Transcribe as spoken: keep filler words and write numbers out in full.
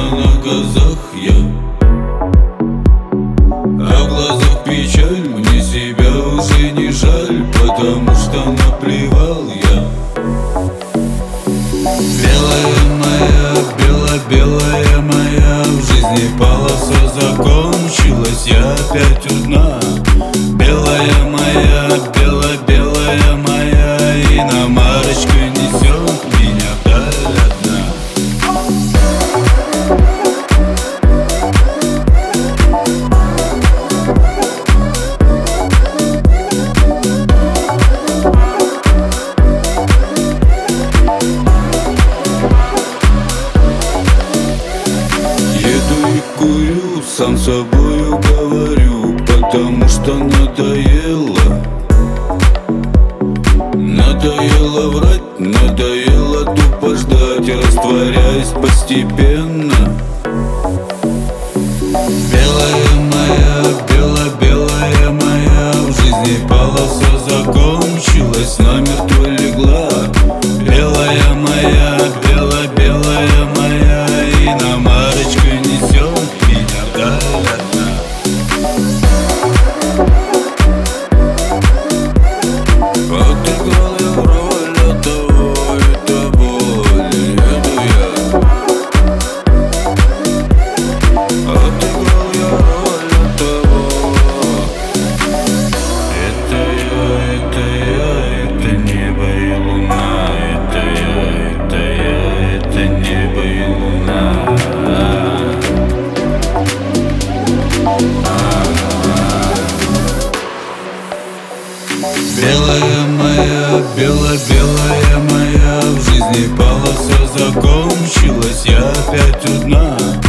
на глазах я, а в глазах печаль. Мне себя уже не жаль, потому что наплевал я. Белая моя, бело-белая моя, в жизни полоса закончилась, я опять одна. Белая моя, бело-белая моя, иномарочка несет меня вдаль одна. Еду и курю, сам с собою говорю, потому что надоело. Надоело врать, надоело тупо ждать, растворяясь постепенно. Белая моя, бело-белая моя, в жизни полоса закончилась, намертво легла. Белая моя, бело-белая моя, иномарочка несет меня вдаль одна. Отыграл я роль от того и того, еду я. Отыграл я роль от того. Это я, это я, это небо и луна. Это я, это я, это небо и луна. Белая моя, бело-белая моя, в жизни полоса закончилась, я опять одна.